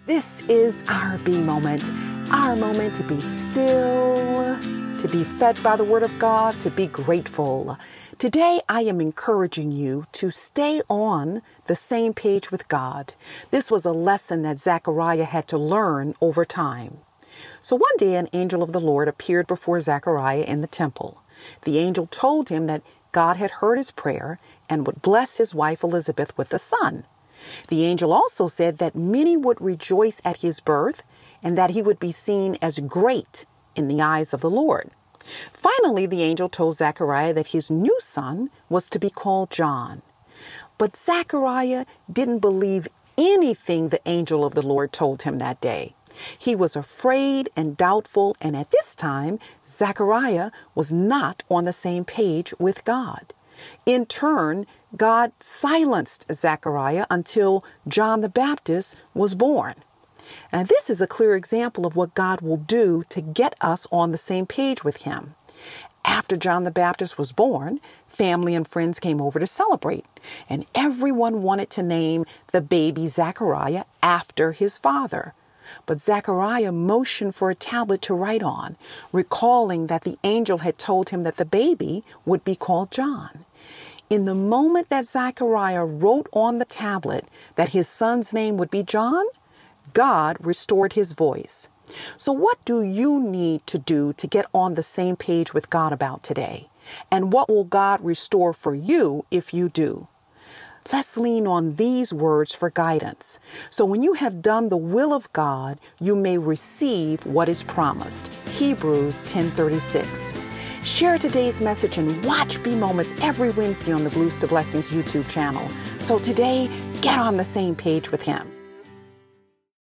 This is our B moment, our moment to be still, to be fed by the Word of God, to be grateful. Today, I am encouraging you to stay on the same page with God. This was a lesson that Zechariah had to learn over time. So one day, an angel of the Lord appeared before Zechariah in the temple. The angel told him that God had heard his prayer and would bless his wife Elizabeth with a son. The angel also said that many would rejoice at his birth and that he would be seen as great in the eyes of the Lord. Finally, the angel told Zechariah that his new son was to be called John. But Zechariah didn't believe anything the angel of the Lord told him that day. He was afraid and doubtful, and at this time, Zechariah was not on the same page with God. In turn, God silenced Zechariah until John the Baptist was born. And this is a clear example of what God will do to get us on the same page with him. After John the Baptist was born, family and friends came over to celebrate, and everyone wanted to name the baby Zechariah after his father. But Zechariah motioned for a tablet to write on, recalling that the angel had told him that the baby would be called John. In the moment that Zechariah wrote on the tablet that his son's name would be John, God restored his voice. So what do you need to do to get on the same page with God about today? And what will God restore for you if you do? Let's lean on these words for guidance. So when you have done the will of God, you may receive what is promised. Hebrews 10:36. Share today's message and watch B Moments every Wednesday on the Blues to Blessings YouTube channel. So today, get on the same page with him.